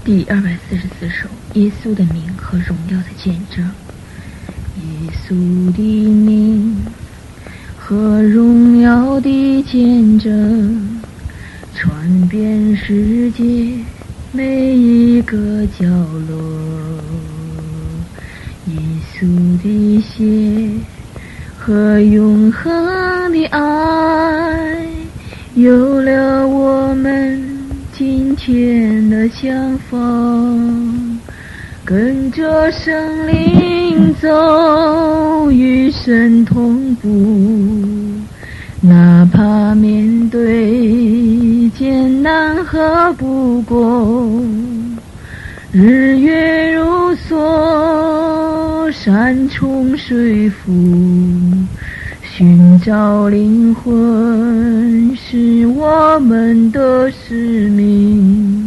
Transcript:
第244首，耶稣的名和荣耀的见证。耶稣的名和荣耀的见证，传遍世界每一个角落。耶稣的血和永恒的爱，有了我们今天的相逢，跟着圣灵走，与神同步，哪怕面对艰难和不公，日月如梭，山重水复，寻找灵魂是我们的使命。